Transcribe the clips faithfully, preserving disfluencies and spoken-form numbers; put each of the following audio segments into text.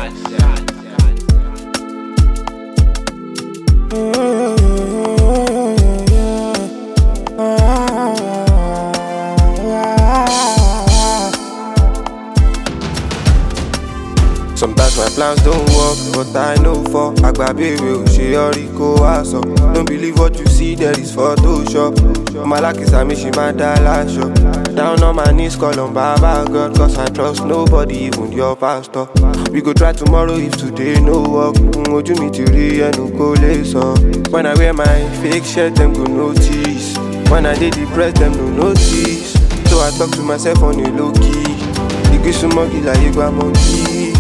Sometimes my plans don't work, but I know for Agbabe will she already go ass up. Don't believe what you see, there is Photoshop. My luck is I miss you, my dollar shop. Down on my knees, call on Baba God, cause I trust nobody, even your pastor. We go try tomorrow if today no work. Oju mi ti ri enu ko le so. When I wear my fake shirt, them go notice. When I dey depressed, them no notice. So I talk to myself on a low key. Igi sumogi la igba monkey.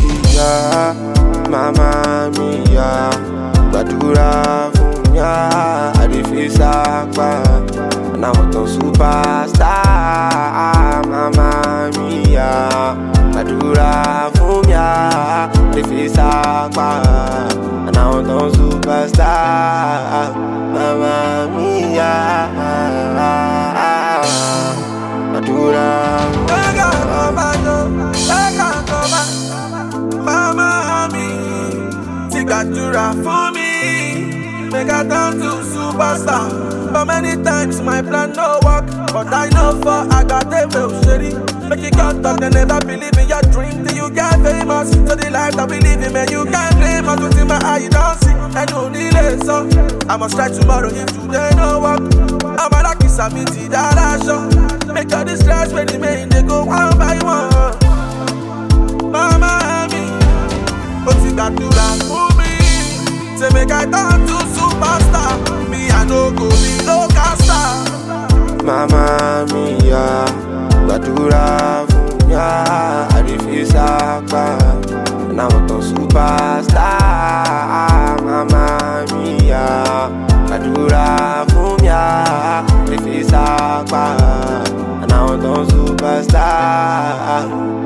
Mama mia, gbàdúrà fún ya, I dey face àpá, and I want a superstar. Mama mia, gbàdúrà fún ya, I dey face àpá, and I want a superstar. Mama mia, gbàdúrà fún Gbàdúrà fún mi, make I turn to superstar. But many times my plan no work, but I know for I got them no shitty. Make you can't talk, they never believe in your dream till you get famous. So the life that we live in, man, you can't blame us. What's in my eye, you don't see, and no delay, so I must try tomorrow if today no work. I'm a lucky Samiti that I show. Make all the stress when they make they go one by one. Mama me, but you got to that for me. Say make I turn to superstar. Me I no go be no star. Mama mia, gbàdúrà fún ya, I dey face àpá, and I want a superstar. Mama mia, gbàdúrà fún ya, I dey face àpá, and I want a superstar.